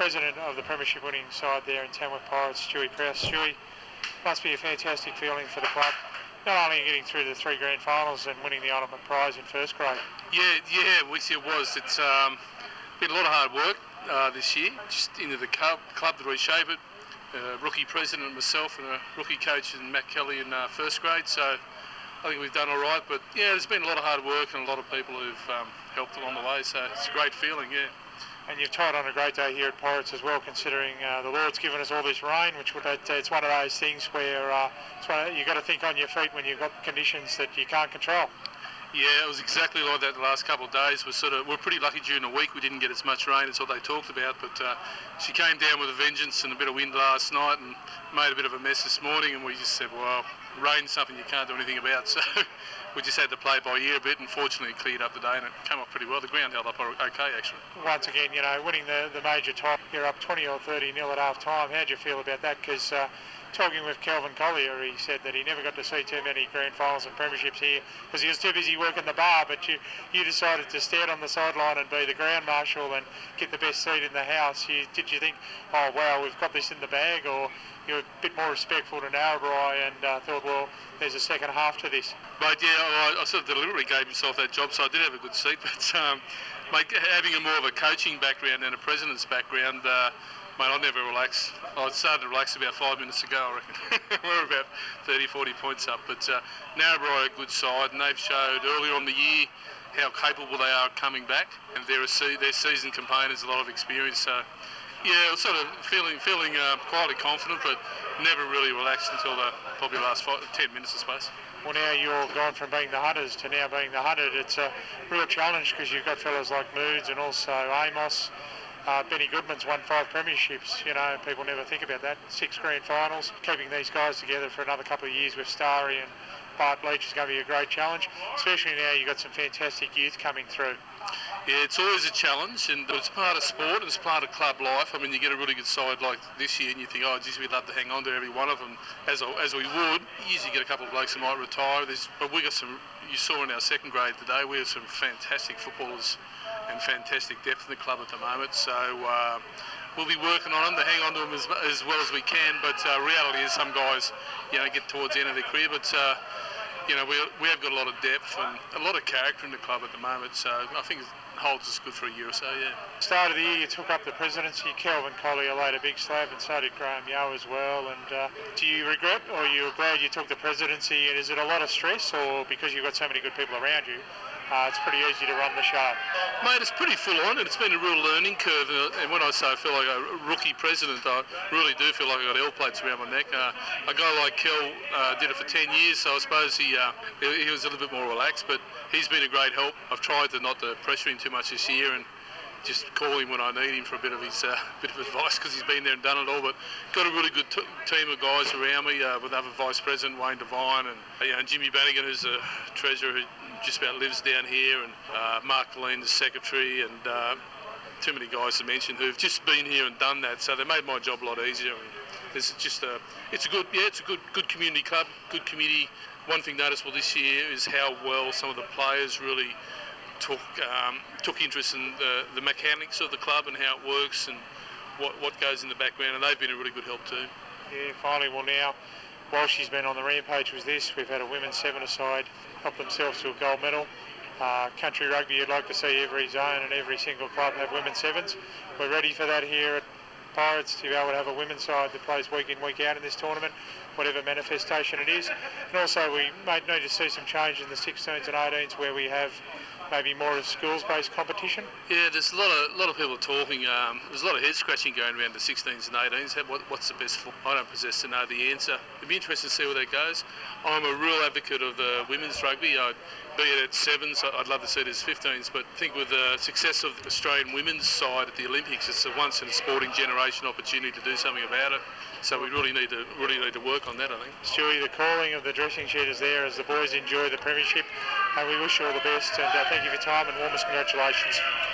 president of the premiership winning side there in Tamworth Pirates, Stewie Prowse. Stewie, must be a fantastic feeling for the club, not only getting through the 3 grand finals and winning the ultimate prize in first grade. Yeah, Wixie, it was. It's been a lot of hard work this year, just into the club to reshape it. Rookie president myself and a rookie coach in Matt Kelly in first grade, so I think we've done all right. But yeah, there's been a lot of hard work and a lot of people who've helped along the way, so it's a great feeling, yeah. And you've tied on a great day here at Pirates as well, considering the Lord's given us all this rain, which it's one of those things where you've got to think on your feet when you've got conditions that you can't control. Yeah, it was exactly like that the last couple of days. We're pretty lucky during the week we didn't get as much rain as what they talked about, but she came down with a vengeance and a bit of wind last night and made a bit of a mess this morning, and we just said, well, rain's something you can't do anything about, so we just had to play it by ear a bit, and fortunately it cleared up today and it came off pretty well. The ground held up okay, actually. Once again, winning the major title, you're up 20 or 30 nil at half time. How do you feel about that? Because talking with Kelvin Collier, he said that he never got to see too many grand finals and premierships here because he was too busy working the bar, but you decided to stand on the sideline and be the ground marshal and get the best seat in the house. Did you think, oh wow, we've got this in the bag, or you were a bit more respectful to Narrabri and thought, well, there's a second half to this? But yeah, I sort of deliberately gave myself that job, so I did have a good seat, but having a more of a coaching background than a president's background, mate, I never relax. I started to relax about 5 minutes ago, I reckon. We're about 30, 40 points up. But Narrabri are a good side, and they've showed earlier on the year how capable they are coming back. And they're seasoned campaigners, a lot of experience. So, yeah, I was sort of feeling quietly confident, but never really relaxed until probably the last 10 minutes, I suppose. Well, now you're gone from being the hunters to now being the hunted. It's a real challenge because you've got fellas like Moods and also Amos. Benny Goodman's won 5 premierships, people never think about that. 6 grand finals. Keeping these guys together for another couple of years with Starry and Bart Leach is going to be a great challenge, especially now you've got some fantastic youth coming through. Yeah, it's always a challenge, and it's part of sport and it's part of club life. I mean, you get a really good side like this year and you think, oh, geez, we'd love to hang on to every one of them, as we would. You usually get a couple of blokes that might retire. But we got some, you saw in our second grade today, we have some fantastic footballers and fantastic depth in the club at the moment, so we'll be working on them to hang on to them as well as we can, but reality is some guys get towards the end of their career, but we have got a lot of depth and a lot of character in the club at the moment, so I think it holds us good for a year or so, yeah. Start of the year you took up the presidency. Kelvin Collier laid a big slab and so did Graham Yeo as well, and do you regret, or are you glad you took the presidency, and is it a lot of stress, or because you've got so many good people around you, it's pretty easy to run the show? Mate, it's pretty full on, and it's been a real learning curve. And when I say I feel like a rookie president, I really do feel like I got L plates around my neck. A guy like Kel did it for 10 years, so I suppose he was a little bit more relaxed, but he's been a great help. I've tried not to pressure him too much this year and just call him when I need him for a bit of his bit of advice, because he's been there and done it all. But got a really good team of guys around me, with other vice president Wayne Devine and Jimmy Bannigan, who's a treasurer who just about lives down here, and Mark Lean, the secretary, and too many guys to mention who've just been here and done that. So they made my job a lot easier. And it's a good community club, good committee. One thing noticeable this year is how well some of the players really took interest in the mechanics of the club and how it works and what goes in the background, and they've been a really good help too. Yeah, finally, well now, while she's been on the rampage with this, we've had a women's 7-a-side help themselves to a gold medal. Country rugby, you'd like to see every zone and every single club have women's 7s. We're ready for that here at Pirates, to be able to have a women's side that plays week in, week out in this tournament, whatever manifestation it is. And also we might need to see some change in the 16s and 18s where we have maybe more of schools-based competition. Yeah, there's a lot of people talking. There's a lot of head scratching going around the 16s and 18s. What's the best form? I don't possess to know the answer. It'd be interesting to see where that goes. I'm a real advocate of the women's rugby. Be it at 7s, I'd love to see it as 15s, but I think with the success of the Australian women's side at the Olympics, it's a once in a sporting generation opportunity to do something about it. So we really need to work on that, I think. Stewie, the calling of the dressing shed is there as the boys enjoy the premiership, and we wish you all the best, and thank you for your time and warmest congratulations.